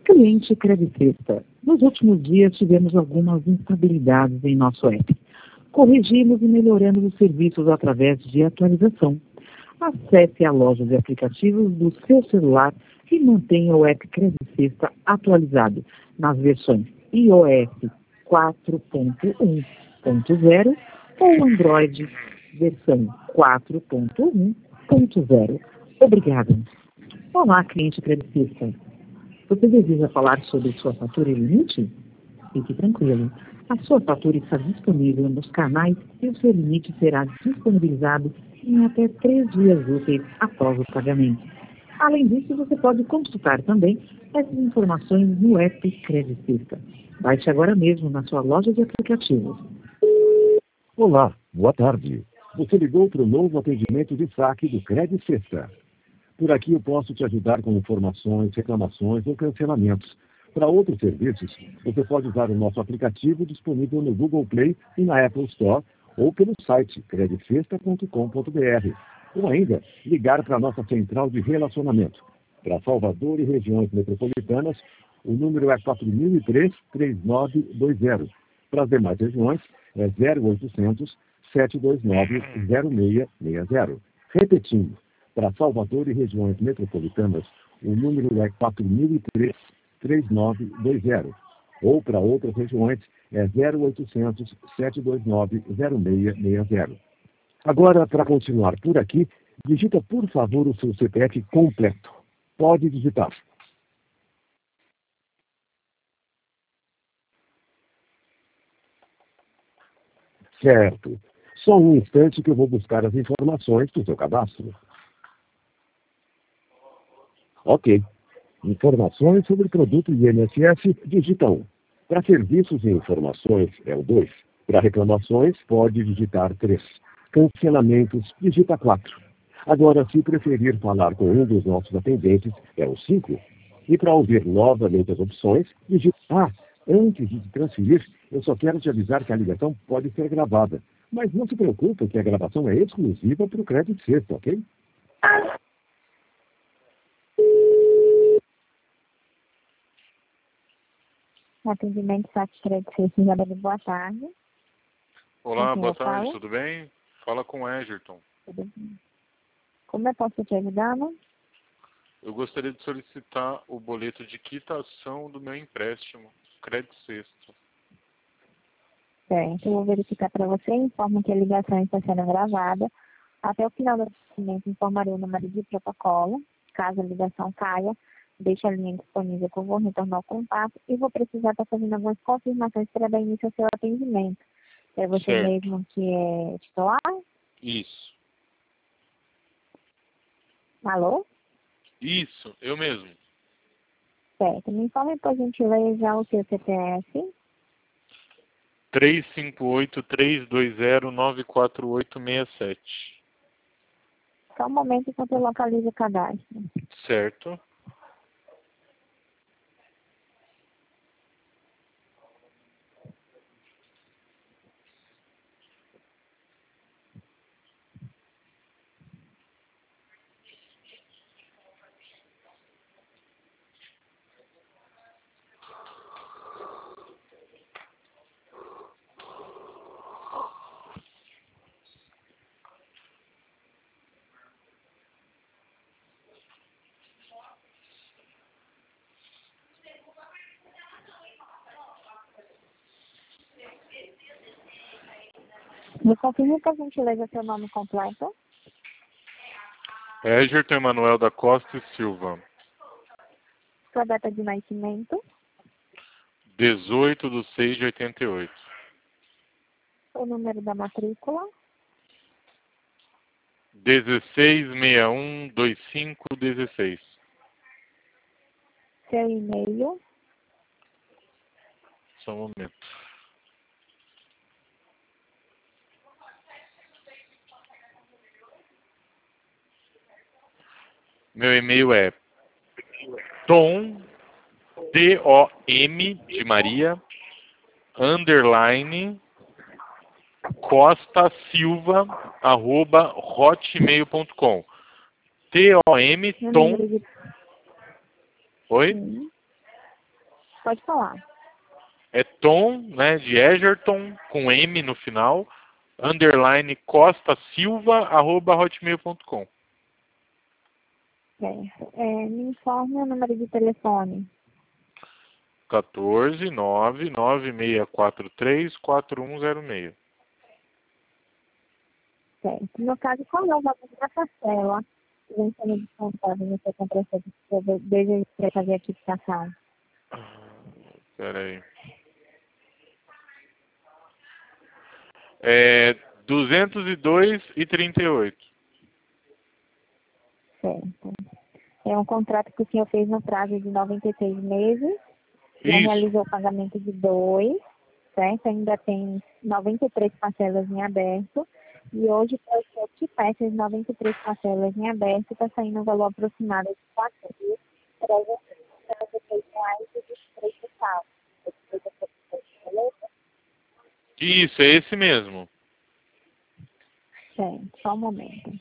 Cliente Credicesta. Nos últimos dias tivemos algumas instabilidades em nosso app. Corrigimos e melhoramos os serviços através de atualização. Acesse a loja de aplicativos do seu celular e mantenha o app Credicesta atualizado nas versões iOS 4.1.0 ou Android versão 4.1.0. Obrigada. Olá, cliente Credicesta. Você deseja falar sobre sua fatura e limite? Fique tranquilo. A sua fatura está disponível nos canais e o seu limite será disponibilizado em até 3 dias úteis após o pagamento. Além disso, você pode consultar também essas informações no app Credicesta. Baixe agora mesmo na sua loja de aplicativos. Olá, boa tarde. Você ligou para o novo atendimento de saque do Credicesta. Por aqui eu posso te ajudar com informações, reclamações ou cancelamentos. Para outros serviços, você pode usar o nosso aplicativo disponível no Google Play e na Apple Store ou pelo site credicesta.com.br. Ou ainda, ligar para a nossa central de relacionamento. Para Salvador e regiões metropolitanas, o número é 4003-3920. Para as demais regiões, é 0800 729 0660. Repetindo, para Salvador e regiões metropolitanas, o número é 4003-3920. Ou para outras regiões, é 0800 729 0660. Agora, para continuar por aqui, digita, por favor, o seu CPF completo. Pode digitar. Certo. Só um instante que eu vou buscar as informações do seu cadastro. Ok. Informações sobre o produto INSS, digita 1. Para serviços e informações, é o 2. Para reclamações, pode digitar 3. Cancelamentos, digita 4. Agora, se preferir falar com um dos nossos atendentes, é o 5. E para ouvir novamente as opções, digita... Antes de transferir, eu só quero te avisar que a ligação pode ser gravada. Mas não se preocupe que a gravação é exclusiva para o Credicesta, ok? Atendimento Saque Credicesta, Isabela, boa tarde. Olá, boa tarde, tudo bem? Fala com o Egerton. Tudo bem. Como eu posso te ajudar, né? Eu gostaria de solicitar o boleto de quitação do meu empréstimo, Credicesta. Certo, eu vou verificar para você, informo que a ligação está sendo gravada. Até o final do atendimento, informarei o número de protocolo. Caso a ligação caia, deixe a linha disponível que eu vou retornar o contato e vou precisar estar fazendo algumas confirmações para dar início ao seu atendimento. É você Certo. mesmo que é titular? Isso. Alô? Isso, eu mesmo. Certo, me informe por gentileza o seu CPF. 358-320-94867. Só um momento enquanto eu localizo o cadastro. Certo. Me confirme por gentileza seu nome completo. Egerton Emanuel da Costa e Silva. Sua data de nascimento. 18/6/88. O número da matrícula. 16612516. Seu e-mail. Só um momento. Meu e-mail é tom, T-O-M de Maria, _ Costa Silva, @hotmail.com. T-O-M, Tom. Oi? Sim. Pode falar. É Tom, né, de Egerton, com M no final, _ Costa Silva, @hotmail.com. Certo. Me informe o número de telefone. 14 99643 4106. Certo. No caso, qual é o valor da parcela que vem sendo descontada no seu contrato de desejo de fazer a quitação? Espera aí. É 202,38. Certo. É um contrato que o senhor fez no prazo de 96 meses, já Isso. realizou o pagamento de 2, certo? Ainda tem 93 parcelas em aberto. E hoje, para o senhor quitar essas 93 parcelas em aberto, está saindo um valor aproximado de R$ 4.323,23. Isso, é esse mesmo. Certo, só um momento.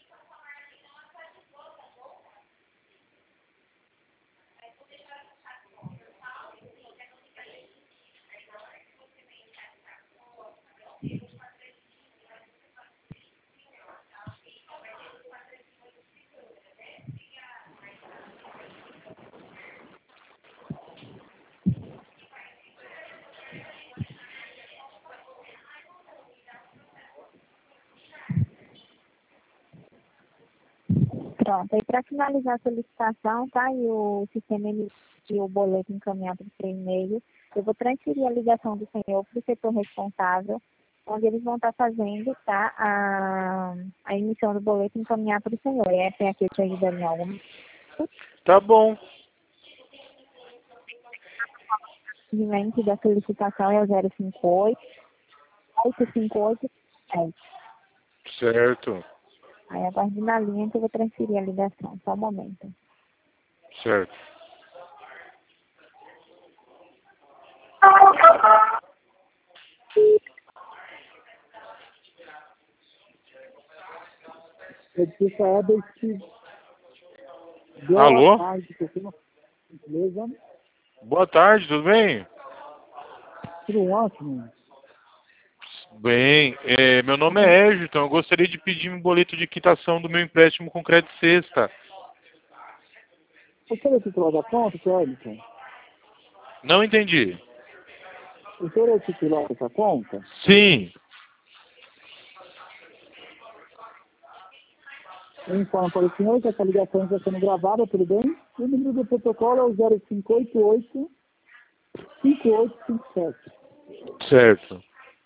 Pronto, aí para finalizar a solicitação, tá? E o sistema emitiu o boleto encaminhado para o e-mail. Eu vou transferir a ligação do senhor para o setor responsável, onde eles vão estar fazendo, tá? A emissão do boleto encaminhado para o senhor. É, tem aqui te ajudando em algum. Tá bom. O limite da solicitação é o 058 858 7. Certo. Aí aguarde na linha que eu vou transferir a ligação. Só um momento. Certo. Alô? Beleza? Boa tarde, tudo bem? Tudo ótimo. Bem, meu nome é Egerton. Eu gostaria de pedir um boleto de quitação do meu empréstimo com crédito sexta. O senhor é titular da conta, Célio? Não entendi. O senhor é titular dessa conta? Sim. Eu informo para o senhor que essa ligação está sendo gravada, tudo bem? O número do protocolo é o 0588 5857. Certo.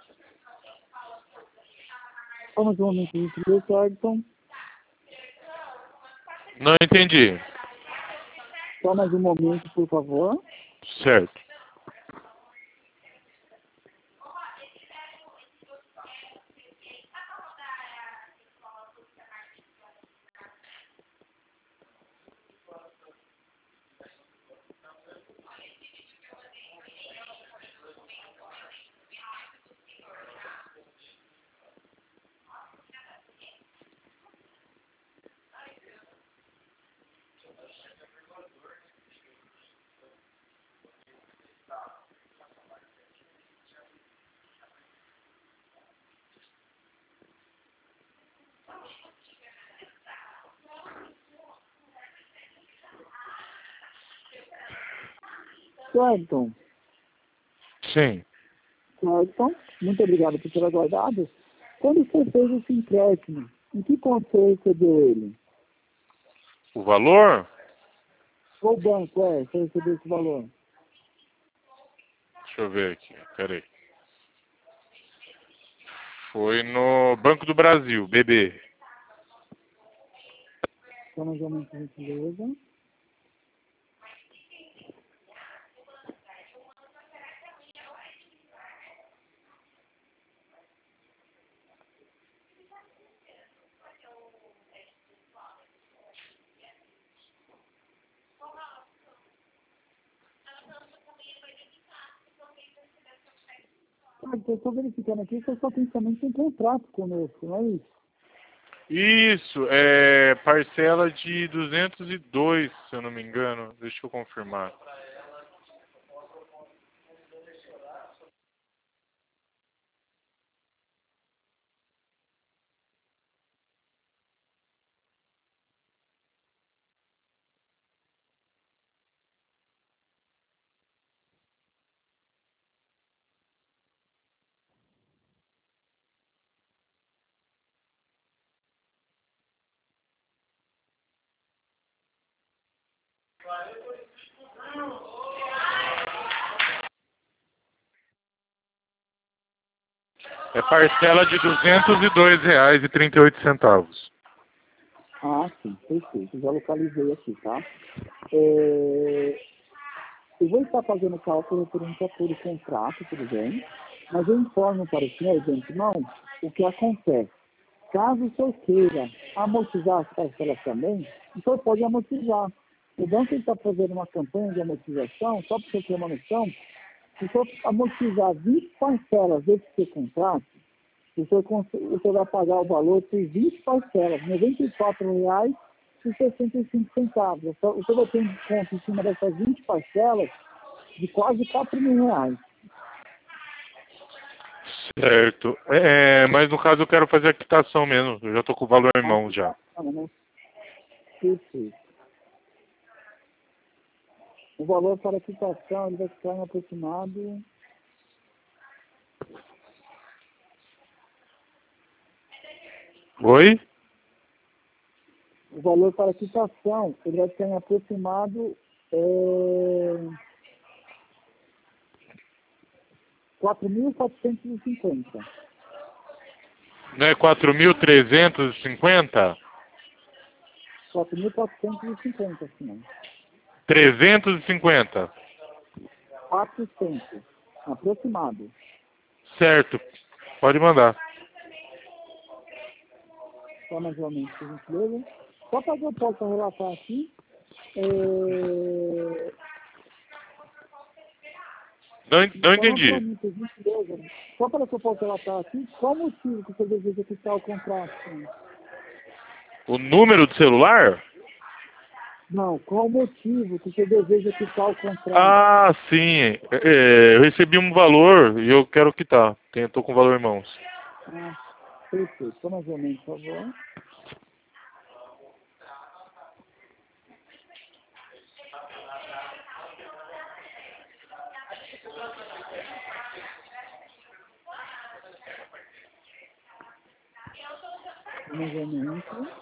Vamos um momento de silêncio, Célio. Não entendi. Só mais um momento, por favor. Certo. Célio, Sim. muito obrigado por ter aguardado. Quando você fez esse empréstimo, em que conta você recebeu ele? O valor? Qual banco você recebeu esse valor? Deixa eu ver aqui. Peraí. Foi no Banco do Brasil, BB. Só mais um momento de gentileza. Eu estou verificando aqui que eu só tenho somente um contrato conosco, não é isso? Isso, é parcela de 202, se eu não me engano. Deixa eu confirmar. É parcela de R$ 202,38. Ah, sim, perfeito. Já localizei aqui, tá? Eu vou estar fazendo o cálculo referente a todo o contrato, tudo bem? Mas eu informo para o senhor, de antemão, o que acontece. Caso o senhor queira amortizar as parcelas também, o senhor pode amortizar. O banco está fazendo uma campanha de amortização, só para você ter uma noção, se o senhor amortizar 20 parcelas desse seu contrato, o senhor vai pagar o valor por 20 parcelas, R$ 94,65. O senhor vai ter um desconto em cima dessas 20 parcelas de quase R$ 4.000. Certo. Mas no caso eu quero fazer a quitação mesmo. Eu já estou com o valor em mãos já. Perfeito. O valor para a quitação ele vai ficar em aproximado... Oi? O valor para a quitação ele vai ficar em aproximado... R$ 4.450. Não é 4.350? 4.450, senhor. 350. 400. Aproximado. Certo. Pode mandar. Só mais ou menos, por gentileza. Só para que eu possa relatar aqui. Não Então, entendi. por gentileza, só para que eu possa relatar aqui, qual o motivo que você deseja quitar o contrato? Senhor? O número do celular? Não, qual o motivo que você deseja quitar o contrato? Ah, sim. Eu recebi um valor e eu quero quitar. Estou com o valor em mãos. Ah, perfeito. Só mais ou menos, por favor. Mais ou menos.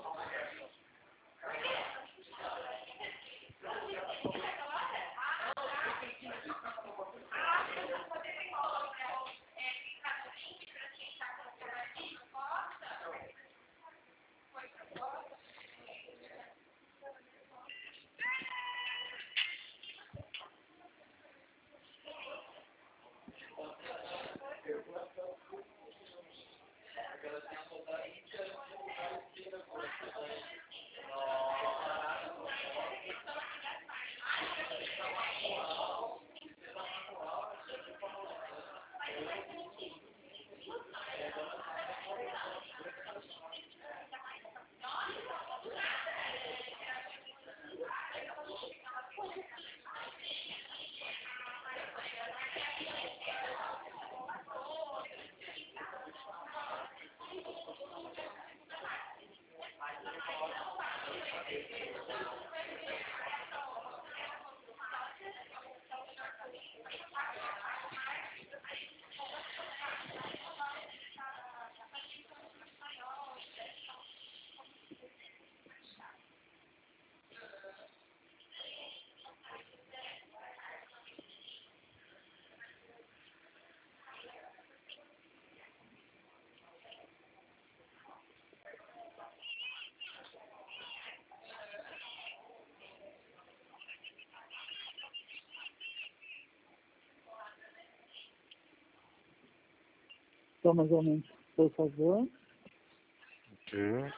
Só mais ou menos, por favor. Ok.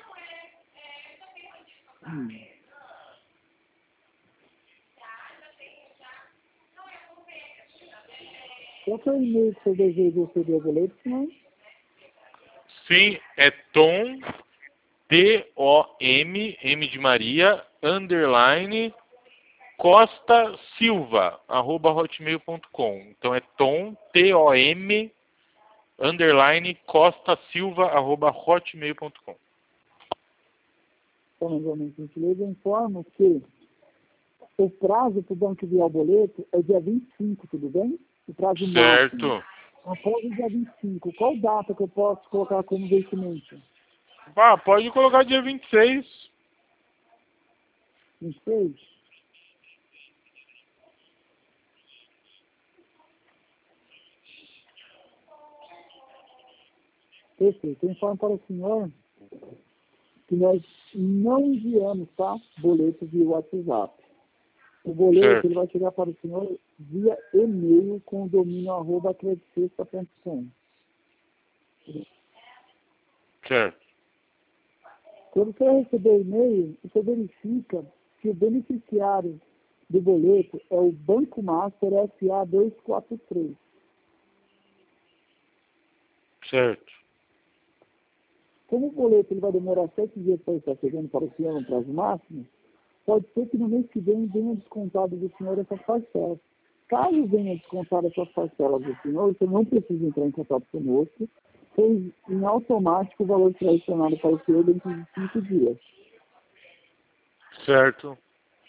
Qual que é o e-mail que você deseja receber o boleto, senhor? Sim, é Tom, T-O-M, M de Maria, underline, Costa Silva, @hotmail.com. Então é Tom, T-O-M, underline, Costa Silva, @hotmail.com. Só mais ou menos, por gentileza. Eu informo que o prazo para o banco enviar o boleto é dia 25, tudo bem? O prazo máximo. Certo. Após o dia 25, qual data que eu posso colocar como vencimento? Pode colocar dia 26. 26? Perfeito. Eu informo para o senhor que nós não enviamos, tá? Boleto via WhatsApp. O boleto Certo. ele vai chegar para o senhor via e-mail com o domínio @acreditexta.com. Certo. Quando você receber o e-mail, você verifica que o beneficiário do boleto é o Banco Master SA 243. Certo. Como o boleto ele vai demorar 7 dias para estar chegando para o senhor no prazo máximo, pode ser que no mês que vem venha descontado do senhor essas parcelas. Caso venha descontar essas parcelas do senhor, você não precisa entrar em contato conosco, pois em automático o valor será adicionado para o senhor dentro de 5 dias. Certo.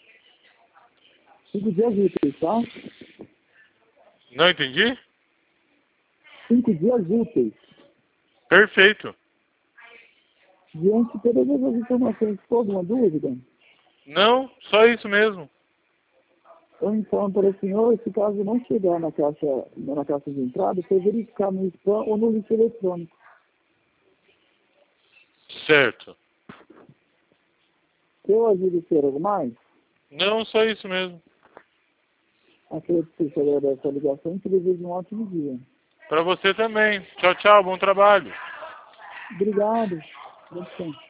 5 dias úteis, tá? Não entendi? 5 dias úteis. Perfeito. Diante de todas essas informações, ficou alguma dúvida? Não, só isso mesmo. Eu informo para o senhor, se caso não chegar na caixa de entrada, você verificar no spam ou no lixo eletrônico. Certo. Se eu ajudo a ter algo mais, Não, só isso mesmo. acredito que você agradece a ligação e te desejo um ótimo dia. Para você também. Tchau, tchau. Bom trabalho. Obrigado. Bom descanso.